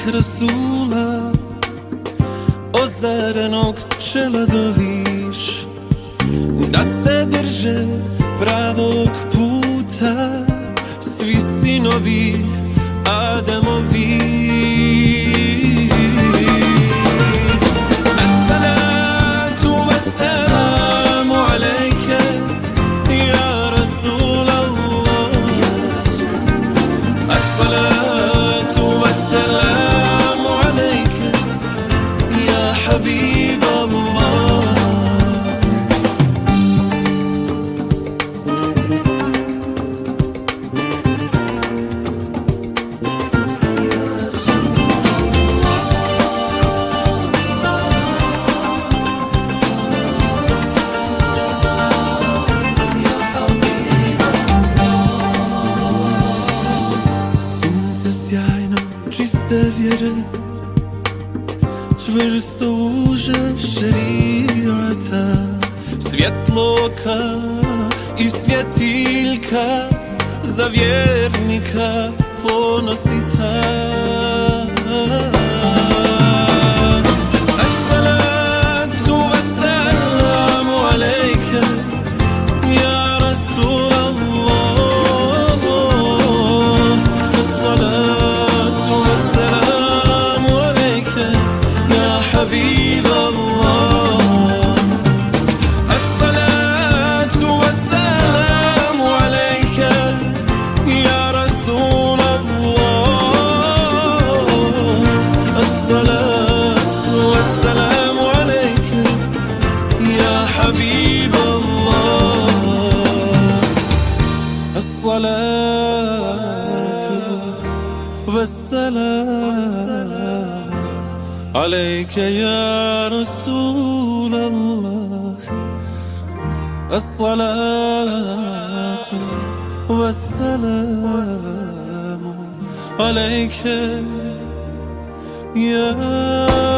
Rasula, ozarenog čela doviš, da se drže pravog puta svi sinovi Adamovi. Assalatu wassalamu alejke ja Rasul Allah. Assalatu wassalamu alejke ja Habib Allah. Sjajno, čiste vjere, čvrsto uže šerijata, svjetloka i svjetiljka za vjernika ponosita. Assalatu wassalamu alejke ja Rasul Allah. Assalatu wassalamu alejke ja Habib Allah. Assalatu wassalamu alejke ya Rasul Allah. Assalatu wassalamu alejke ya Habib Allah. Assalatu wassalam عليك يا رسول الله. الصلاة والسلام عليك يا